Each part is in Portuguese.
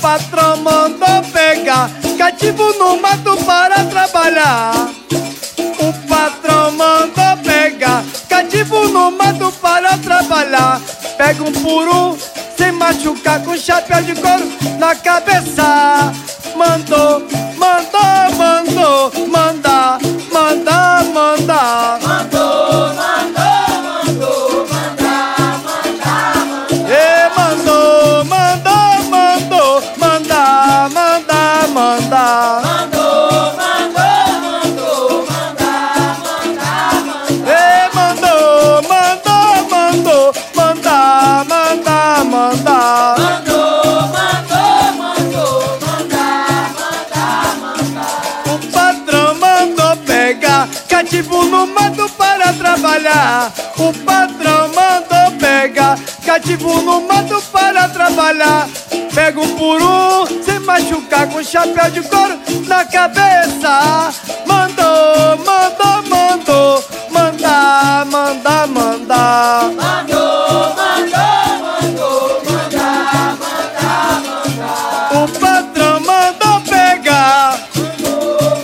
patrão mandou pegar cativo no mato para trabalhar. O patrão mandou pegar cativo no mato para trabalhar. Pega um por um, sem machucar, com chapéu de couro na cabeça. Mandou, mandou, mandou, mandar, mandar, mandar. Mandou, mandou, mandou, mandar, mandar, mandar. E mandou, mandou, mandou, mandar, mandar, mandar. Mandou, mandou, mandou, mandar, mandar, mandar. E mandou, mandou, mandou, mandar, mandar, mandar. Mandou, mandou, mandou, mandar, mandar, mandar. O patrão mandou pegar cativo no mato para trabalhar. O patrão mandou pegar cativo no mato para trabalhar. Pega um por um, sem machucar, com chapéu de couro na cabeça. Mandou, mandou, mandou, mandar, mandar, mandar. Mandou, mandou, mandou, mandar, mandar, mandar. O patrão mandou pegar. Mandou,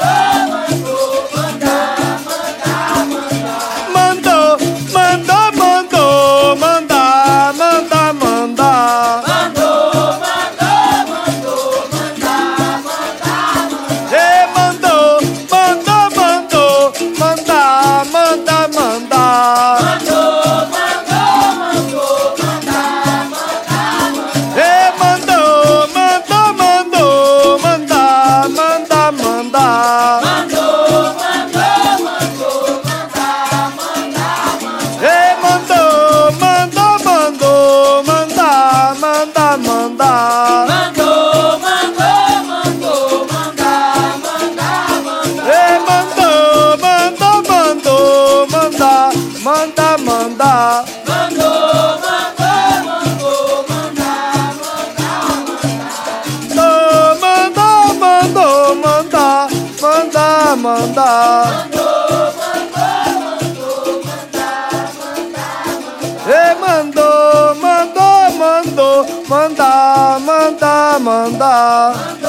mandou, mandar, mandar, mandar. Mandou, mandou, mandou, mandar, mandar, mandar. Mandou, mandou, mandou, mandar, mandar, mandar. E mandou, mandou, mandou, mandar, mandar, mandar. Mandou, mandou, mandou, mandar, mandar, mandar. E mandou, mandou, mandou, mandar, mandar, mandar. Mandou, mandou, mandou, mandar, mandar, mandar. E mandou, mandou, mandou, mandar, mandar, mandar. Mandou, mandou, mandou, mandar, mandar, mandar. E mandou, mandou, mandou, mandar, mandar, mandar. Mandou, mandou, mandou, mandar, mandar, mandar. Mandou, mandou, mandar, mandar, mandar. Mandou, mandou, mandou, mandar, mandar, mandar. E mandou, mandou, mandou, mandar, mandar, mandar.